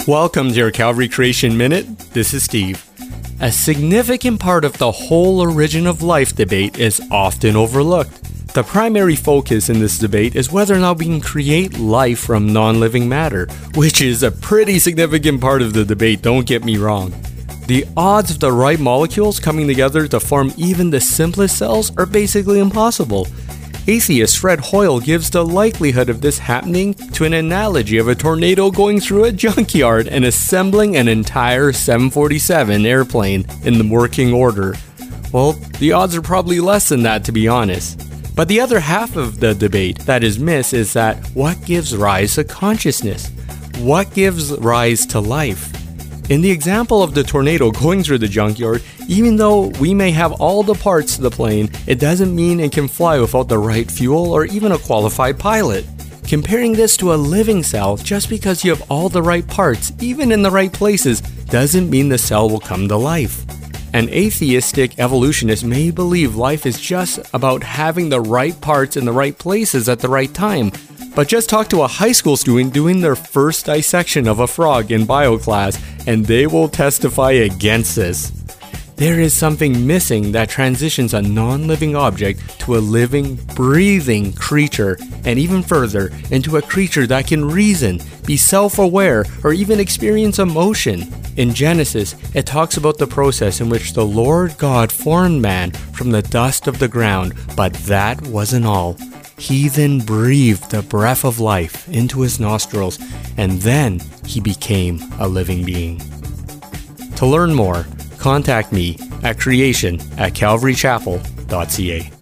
Welcome to your Calvary Creation Minute. This is Steve. A significant part of the whole origin of life debate is often overlooked. The primary focus in this debate is whether or not we can create life from non-living matter, which is a pretty significant part of the debate, don't get me wrong. The odds of the right molecules coming together to form even the simplest cells are basically impossible. Atheist Fred Hoyle gives the likelihood of this happening to an analogy of a tornado going through a junkyard and assembling an entire 747 airplane in the working order. Well, the odds are probably less than that, to be honest. But the other half of the debate that is missed is that what gives rise to consciousness? What gives rise to life? In the example of the tornado going through the junkyard, even though we may have all the parts to the plane, it doesn't mean it can fly without the right fuel or even a qualified pilot. Comparing this to a living cell, just because you have all the right parts, even in the right places, doesn't mean the cell will come to life. An atheistic evolutionist may believe life is just about having the right parts in the right places at the right time. But just talk to a high school student doing their first dissection of a frog in bio class, and they will testify against this. There is something missing that transitions a non-living object to a living, breathing creature, and even further, into a creature that can reason, be self-aware, or even experience emotion. In Genesis, it talks about the process in which the Lord God formed man from the dust of the ground, but that wasn't all. He then breathed the breath of life into his nostrils, and then he became a living being. To learn more, contact me at creation@calvarychapel.ca.